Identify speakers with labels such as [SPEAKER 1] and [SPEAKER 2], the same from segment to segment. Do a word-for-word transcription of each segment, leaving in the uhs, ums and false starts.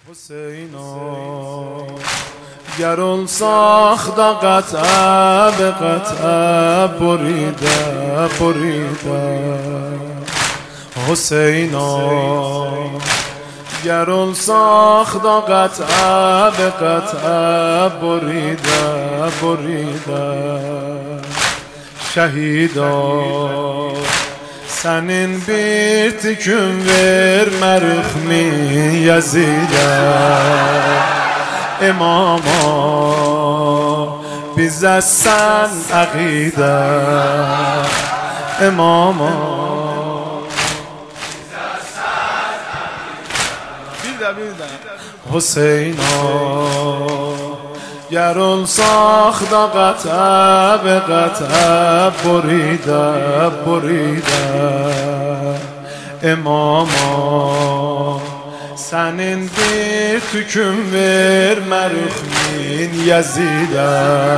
[SPEAKER 1] حسینا گرون ساخت قطعه به قطعه بریده بریده حسینا گرون ساخت قطعه به قطعه بریده بریده شهیدا senin bir tükün vermerik mi Yazid'e İmama bize sen akide İmama bize sen akide bir de bir de Hüseyin'a گرون ساخت قطعه به قطعه بریده بریده اماما senin bir tükün vermerik min Yazid'e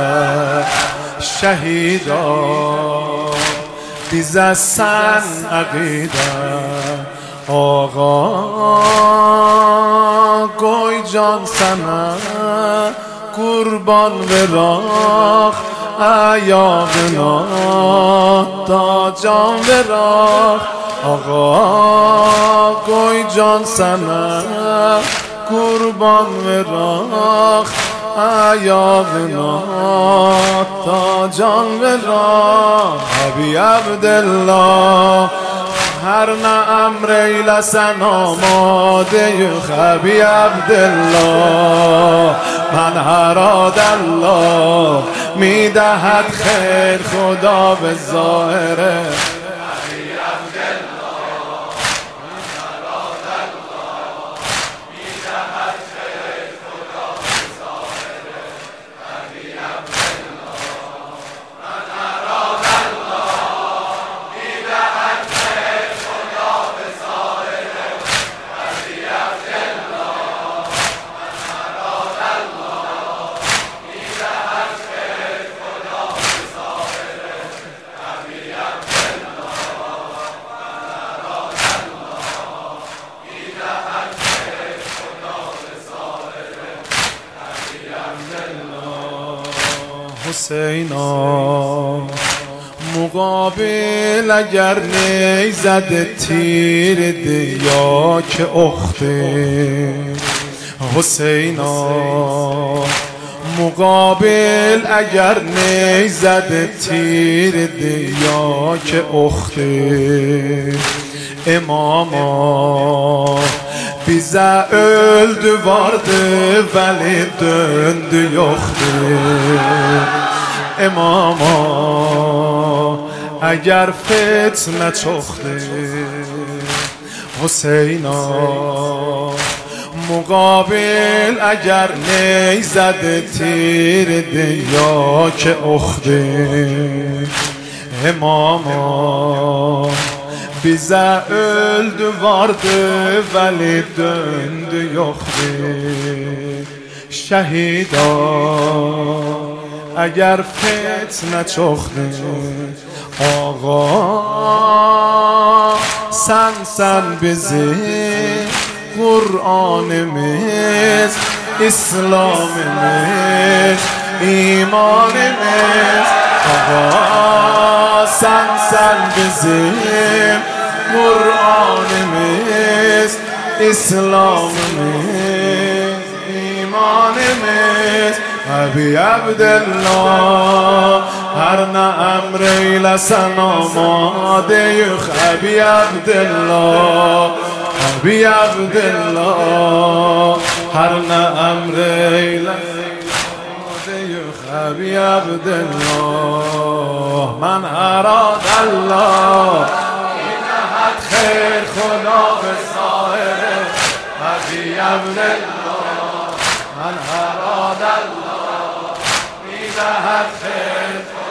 [SPEAKER 1] şehida bize sen akide Ağa koy can sana kurban veraq ayağına da can veraq Ağa koy can sana kurban veraq ayağına da can veraq Abi Abdullah her ne emreylesen amadeyük Abi Abdullah من اراد الله میدهد خیر خدا به ظاهره حسینا مقابل اگر نیزد تیر دیا که اخته حسینا مقابل اگر نیزد تیر دیا که اخته اماما bize öldü vardı veli döndü yoktu İmama eğer fitne çoktu Hüseyin'a mukabil eğer neyzed tirdi ya ki oxdu İmama bize öldü vardı veli döndü yoktu şehida eğer fitne çoktu Ağa sen sen bizi Kur'an'ımız İslam'ımız imanımız Ağa sen sen bizim Kur'an'ımız, İslam'ımız, imanımız Abi Abdullah her ne emreylesen amadeyük Abi Abdullah Abi Abdullah her ne emreylesen amadeyük Abi Abdullah من اراد الله خیر خدا به ظاهره Abi Abdullah من اراد الله میدهد خیر